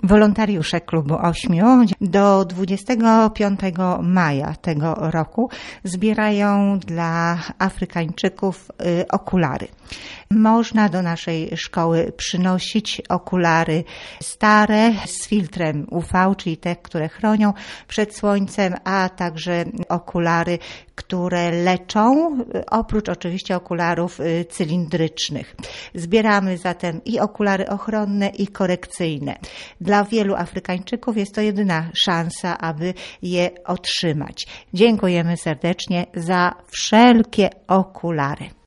Wolontariusze Klubu Ośmiu do 25 maja tego roku zbierają dla Afrykańczyków okulary. Można do naszej szkoły przynosić okulary stare z filtrem UV, czyli te, które chronią przed słońcem, a także okulary, które leczą, oprócz oczywiście okularów cylindrycznych. Zbieramy zatem i okulary ochronne, i korekcyjne. Dla wielu Afrykańczyków jest to jedyna szansa, aby je otrzymać. Dziękujemy serdecznie za wszelkie okulary.